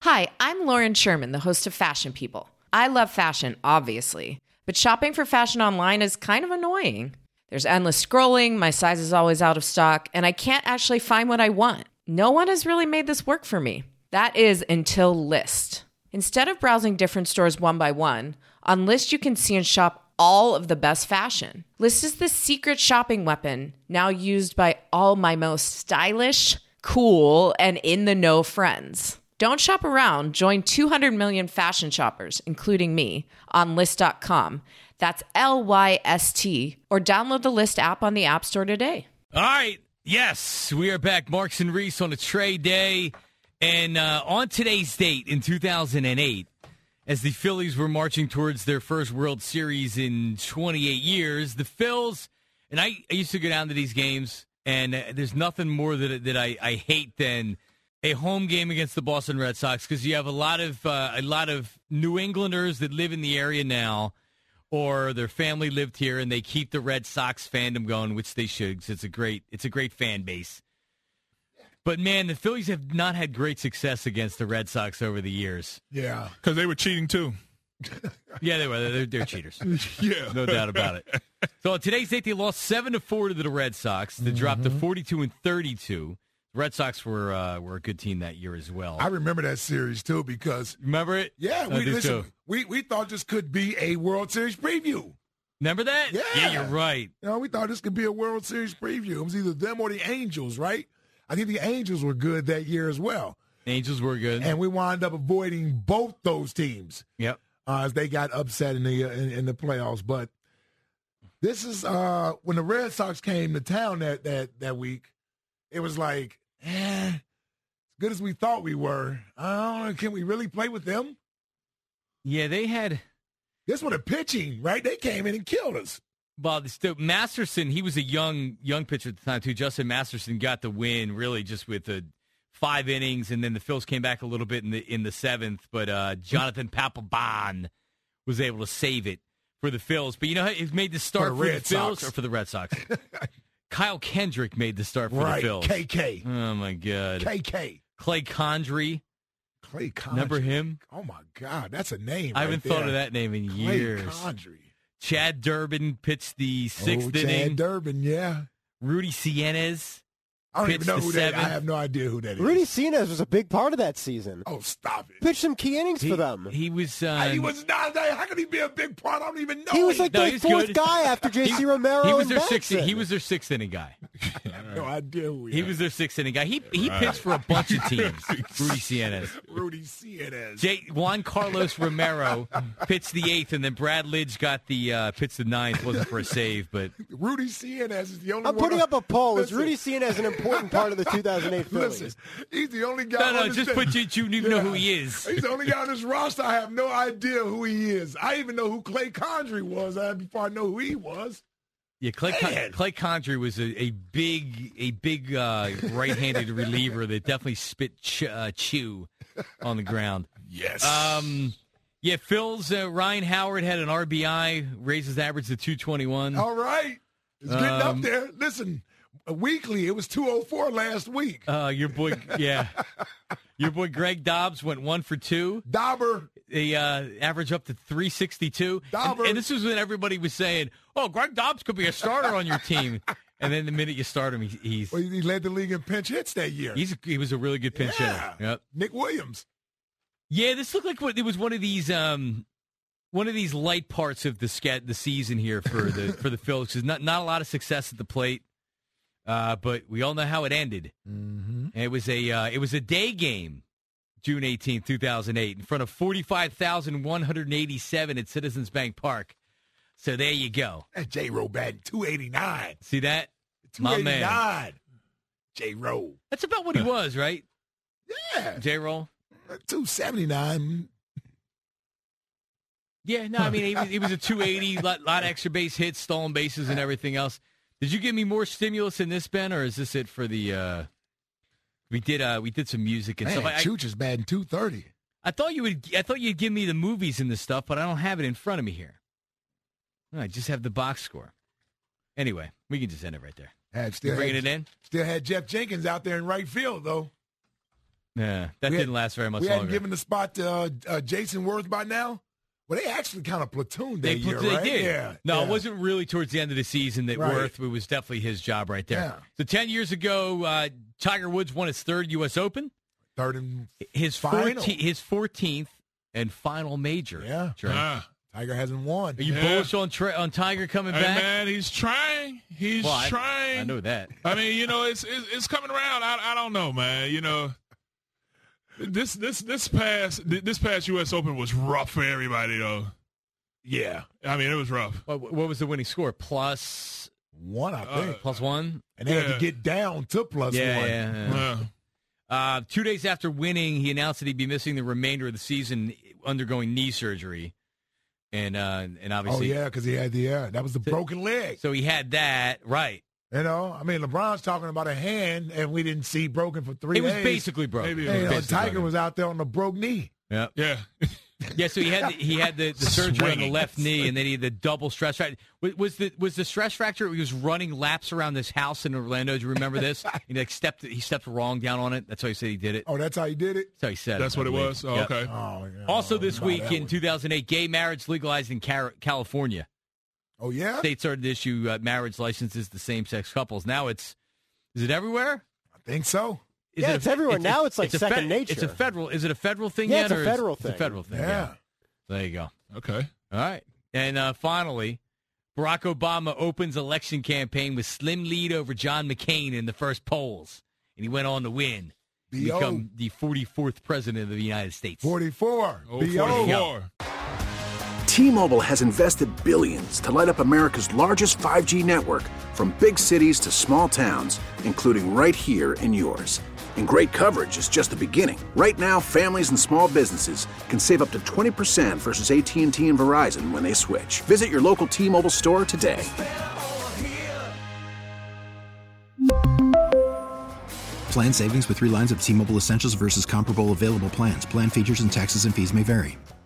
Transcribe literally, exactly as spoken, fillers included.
Hi, I'm Lauren Sherman, the host of Fashion People. I love fashion, obviously, but shopping for fashion online is kind of annoying. There's endless scrolling, my size is always out of stock, and I can't actually find what I want. No one has really made this work for me. That is until Lyst. Instead of browsing different stores one by one, on Lyst you can see and shop all of the best fashion. Lyst is the secret shopping weapon, now used by all my most stylish, cool, and in-the-know friends. Don't shop around. Join two hundred million fashion shoppers, including me, on Lyst dot com. That's L Y S T. Or download the Lyst app on the App Store today. All right. Yes, we are back. Marks and Reese on a trade day. And uh, on today's date in two thousand eight, as the Phillies were marching towards their first World Series in twenty-eight years, the Phils, and I, I used to go down to these games, and uh, there's nothing more that, that I, I hate than a home game against the Boston Red Sox, because you have a lot of uh, a lot of New Englanders that live in the area now, or their family lived here, and they keep the Red Sox fandom going, which they should, because it's a great it's a great fan base. But man, the Phillies have not had great success against the Red Sox over the years. Yeah, because they were cheating too. Yeah, they were. They're, they're cheaters. Yeah, no doubt about it. So on today's date, they lost seven to four to the Red Sox. They mm-hmm. dropped to forty-two and thirty-two. Red Sox were uh, were a good team that year as well. I remember that series too because remember it. Yeah, we listen, we we thought this could be a World Series preview. Remember that? Yeah, yeah, you're right. You know, we thought this could be a World Series preview. It was either them or the Angels, right? I think the Angels were good that year as well. Angels were good, and we wound up avoiding both those teams. Yep, uh, as they got upset in the in, in the playoffs. But this is uh, when the Red Sox came to town that that that week. It was like, eh, as good as we thought we were. I don't know, can we really play with them? Yeah, they had. This one, the pitching, right? They came in and killed us. Well, still, Masterson, he was a young young pitcher at the time, too. Justin Masterson got the win, really, just with the five innings, and then the Phils came back a little bit in the in the seventh, but uh, Jonathan Papelbon was able to save it for the Phils. But you know, he made the start for the, for the Phils Sox. or for the Red Sox. Kyle Kendrick made the start for right. the Phils. K K. Oh, my God. K K. Clay Condrey. Clay Condrey. Remember him? Oh, my God. That's a name I right haven't there. thought of that name in Clay years. Condrey. Chad Durbin pitched the sixth oh, inning. Chad Durbin, yeah. Rudy Cienez. I don't even know who that is. I have no idea who that is. Rudy Cienez was a big part of that season. Oh, stop it. Pitched some key innings he, for them. He was... Um, he was not... How could he be a big part? I don't even know. He was like no, the fourth good. guy after J C he, Romero he was and their sixth. Benson. He was their sixth inning guy. I have no idea who he He is. was their sixth inning guy. He he pitched for a bunch of teams. Rudy Cienez. Rudy Cienez. J- Juan Carlos Romero pitched the eighth, and then Brad Lidge got the uh, pitched the ninth. Wasn't for a save, but Rudy Cienez is the only I'm one. putting up a poll. Is Listen. Rudy Cienez an important part of the two thousand eight Phillies? Listen, he's the only guy. no, no, on this just thing. put you. You don't even Yeah. know who he is. He's the only guy on this roster. I have no idea who he is. I even know who Clay Condrey was uh, before I know who he was. Yeah, Clay Con- Man. Clay Condrey was a, a big a big uh, right-handed reliever that definitely spit ch- uh, chew on the ground. Yes. Um. Yeah, Phil's uh, Ryan Howard had an R B I, raised his average to two twenty-one. All right. It's getting Um, up there. Listen, weekly, it was two oh four last week. Uh, your boy, yeah, your boy Greg Dobbs went one for two. Dauber. They uh, average up to three sixty-two. And, Dauber. and this was when everybody was saying, "Oh, Greg Dobbs could be a starter on your team." And then the minute you start him, he, he's Well, he led the league in pinch hits that year. he's he was a really good pinch yeah. hitter. Yep. Nick Williams. Yeah, this looked like what it was one of these um, one of these light parts of the scat the season here for the for the Phillies. 'Cause not not a lot of success at the plate, uh, but we all know how it ended. Mm-hmm. And it was a uh, it was a day game, June eighteenth, two thousand eight, in front of forty-five thousand one hundred eighty-seven at Citizens Bank Park. So there you go. That J. Rowe batting two eighty-nine. See that? two My eighty-nine. man. J. Rowe. That's about what he was, right? Yeah. J. Roll. two seventy-nine. Yeah, no, I mean he was, he was a two eighty, lot, lot of extra base hits, stolen bases, and everything else. Did you give me more stimulus in this, Ben, or is this it for the? Uh, we did uh, we did some music and Man, stuff. I, Chooch is batting two thirty. I thought you would. I thought you'd give me the movies and this stuff, but I don't have it in front of me here. I just have the box score. Anyway, we can just end it right there. Had, still You bringing had, it in? Still had Jeff Jenkins out there in right field, though. Yeah, that We didn't had- last very much we longer. hadn't given the spot to uh, uh, Jason Worth by now. Well, they actually kind of platooned They, that put- year, they right? did. Yeah. No, yeah. it wasn't really towards the end of the season that Right. Worth. It was definitely his job right there. Yeah. So ten years ago, uh, Tiger Woods won his third U S Open, Third and his Final. fourteenth, his fourteenth and final major. Yeah. Trey. Ah. Tiger hasn't won. Are you Yeah. bullish on Tra- on Tiger coming Hey, back? man, he's trying. He's Well, I- trying. I know that. I mean, you know, it's it's, it's coming around. I, I don't know, man. You know, this this this past this past U S Open was rough for everybody, though. Yeah. I mean, it was rough. What, what was the winning score? Plus One, I think. Uh, plus one. and they had yeah. to get down to plus yeah, one. yeah, yeah. Uh, Uh, two days after winning, he announced that he'd be missing the remainder of the season, undergoing knee surgery, and uh, and Oh, obviously, yeah, because he had the, yeah, that was the broken leg. so he had that right. You know, I mean, LeBron's talking about a hand, and we didn't see broken for three It was days. basically broken. Maybe it Hey, you know, Basically Tiger broken. was out there on the broke knee. Yeah, yeah. yeah. So he had the, he had the, the surgery on the Swinging. left knee, and then he had the double stress fracture. Was, was the was the stress fracture? He was running laps around this house in Orlando. Do you remember this? He like stepped he stepped wrong down on it. That's how he said he did it. Oh, that's how he did it? That's how he said That's it. I what it believe. was. Oh, Yep. okay. Oh, yeah. Also, this Wow, week that in was- two thousand eight, gay marriage legalized in Car- California. Oh, yeah? States started to issue uh, marriage licenses to same-sex couples. Now it's, is it everywhere? I think so. Is Yeah, it it's everywhere. Now it's like a second nature. It's a federal. Is it a federal thing Yeah, yet? it's a or federal It's a thing. federal thing. Yeah. Yeah. There you go. Okay. All right. And uh, finally, Barack Obama opens election campaign with slim lead over John McCain in the first polls, and he went on to win, B O become the forty-fourth president of the United States. forty-four. Oh, B O forty-four. T-Mobile has invested billions to light up America's largest five G network, from big cities to small towns, including right here in yours. And great coverage is just the beginning. Right now, families and small businesses can save up to twenty percent versus A T and T and Verizon when they switch. Visit your local T-Mobile store today. Plan savings with three lines of T-Mobile Essentials versus comparable available plans. Plan features and taxes and fees may vary.